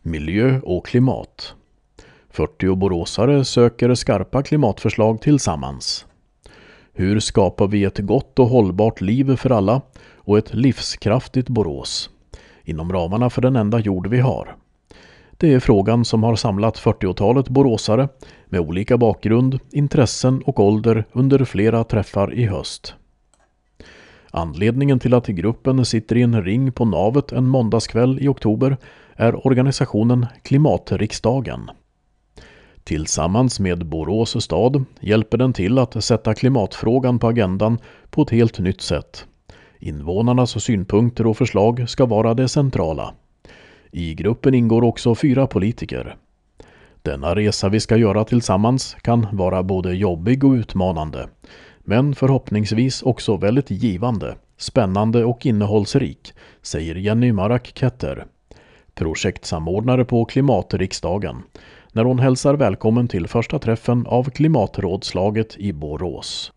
Miljö och klimat. 40 boråsare söker skarpa klimatförslag tillsammans. Hur skapar vi ett gott och hållbart liv för alla och ett livskraftigt Borås inom ramarna för den enda jord vi har? Det är frågan som har samlat 40-talet boråsare med olika bakgrund, intressen och ålder under flera träffar i höst. Anledningen till att gruppen sitter i en ring på navet en måndagskväll i oktober är organisationen Klimatriksdagen. Tillsammans med Borås stad hjälper den till att sätta klimatfrågan på agendan på ett helt nytt sätt. Invånarnas synpunkter och förslag ska vara det centrala. I gruppen ingår också 4 politiker. Denna resa vi ska göra tillsammans kan vara både jobbig och utmanande, men förhoppningsvis också väldigt givande, spännande och innehållsrik, säger Jenny Marak-Ketter, projektsamordnare på Klimatriksdagen, när hon hälsar välkommen till första träffen av Klimatrådslaget i Borås.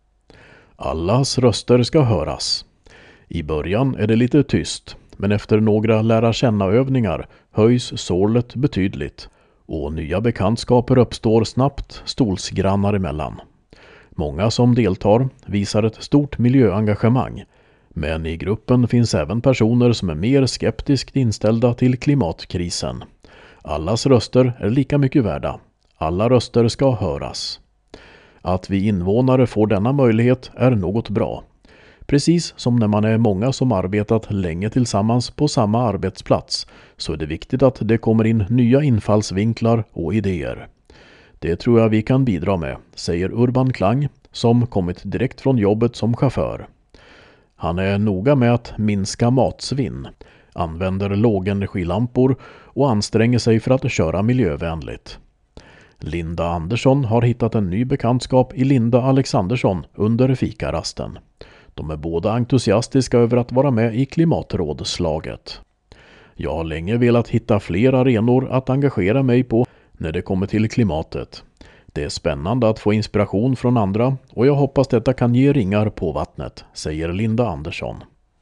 Allas röster ska höras. I början är det lite tyst, men efter några lära känna-övningar höjs sorlet betydligt och nya bekantskaper uppstår snabbt stolsgrannar emellan. Många som deltar visar ett stort miljöengagemang, men i gruppen finns även personer som är mer skeptiskt inställda till klimatkrisen. Allas röster är lika mycket värda. Alla röster ska höras. Att vi invånare får denna möjlighet är något bra. Precis som när man är många som arbetat länge tillsammans på samma arbetsplats, så är det viktigt att det kommer in nya infallsvinklar och idéer. Det tror jag vi kan bidra med, säger Urban Klang, som kommit direkt från jobbet som chaufför. Han är noga med att minska matsvinn, använder lågenergilampor och anstränger sig för att köra miljövänligt. Linda Andersson har hittat en ny bekantskap i Linda Alexandersson under fikarasten. De är båda entusiastiska över att vara med i Klimatrådslaget. Jag har länge velat hitta fler arenor att engagera mig på när det kommer till klimatet. Det är spännande att få inspiration från andra och jag hoppas detta kan ge ringar på vattnet, säger Linda Andersson.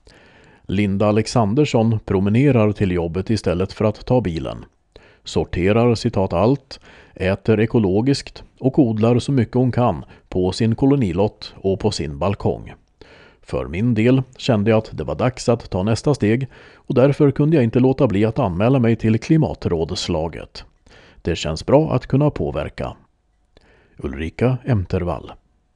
Linda Alexandersson promenerar till jobbet istället för att ta bilen. Sorterar citat allt, äter ekologiskt och odlar så mycket hon kan på sin kolonilott och på sin balkong. För min del kände jag att det var dags att ta nästa steg och därför kunde jag inte låta bli att anmäla mig till Klimatrådslaget. Det känns bra att kunna påverka. Ulrika Emtervall.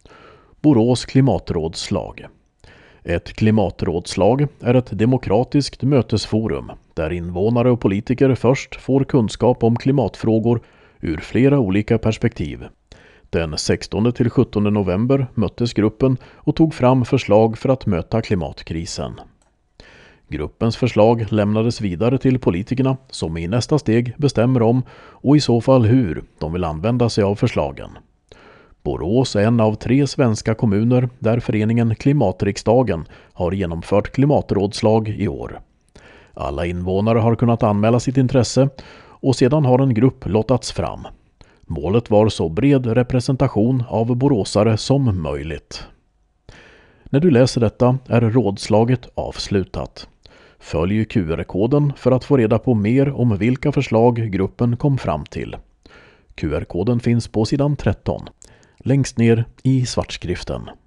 Borås klimatrådslag. Ett klimatrådslag är ett demokratiskt mötesforum där invånare och politiker först får kunskap om klimatfrågor ur flera olika perspektiv. Den 16-17 november möttes gruppen och tog fram förslag för att möta klimatkrisen. Gruppens förslag lämnades vidare till politikerna som i nästa steg bestämmer om och i så fall hur de vill använda sig av förslagen. Borås är en av 3 svenska kommuner där föreningen Klimatriksdagen har genomfört klimatrådslag i år. Alla invånare har kunnat anmäla sitt intresse och sedan har en grupp lottats fram. Målet var så bred representation av boråsare som möjligt. När du läser detta är rådslaget avslutat. Följ QR-koden för att få reda på mer om vilka förslag gruppen kom fram till. QR-koden finns på sidan 13, längst ner i svartskriften.